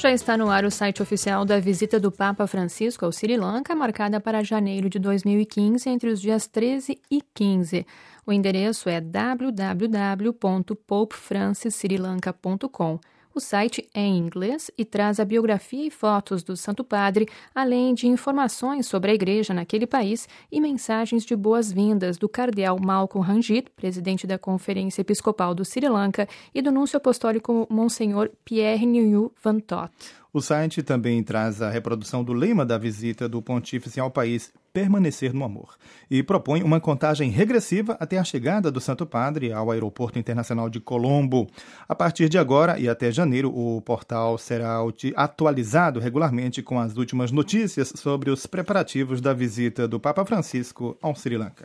Já está no ar o site oficial da visita do Papa Francisco ao Sri Lanka, marcada para janeiro de 2015, entre os dias 13 e 15. O endereço é www.popefrancisSrilanka.com. O site é em inglês e traz a biografia e fotos do Santo Padre, além de informações sobre a igreja naquele país e mensagens de boas-vindas do cardeal Malcolm Ranjit, presidente da Conferência Episcopal do Sri Lanka, e do núncio apostólico Monsenhor Pierre Nhu Van Tot. O site também traz a reprodução do lema da visita do pontífice ao país, Permanecer no Amor, e propõe uma contagem regressiva até a chegada do Santo Padre ao Aeroporto Internacional de Colombo. A partir de agora e até janeiro, o portal será atualizado regularmente com as últimas notícias sobre os preparativos da visita do Papa Francisco ao Sri Lanka.